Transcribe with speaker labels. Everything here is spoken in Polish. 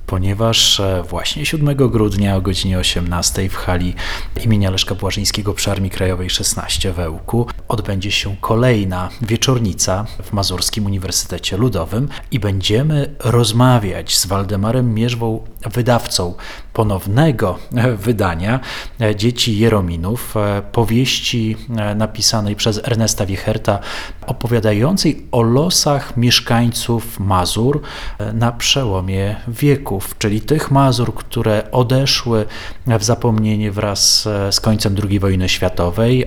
Speaker 1: ponieważ właśnie 7 grudnia o godzinie 18 w hali imienia Leszka Błażyńskiego przy Armii Krajowej 16 w Ełku odbędzie się kolejna wieczornica w Mazurskim Uniwersytecie Ludowym i będziemy rozmawiać z Waldemarem Mierzwą, wydawcą ponownego wydania Dzieci Jerominów, powieści napisanej przez Ernesta Wiecherta, opowiadającej o losach mieszkańców Mazur na przełomie wieków, czyli tych Mazur, które odeszły w zapomnienie wraz z końcem II wojny światowej,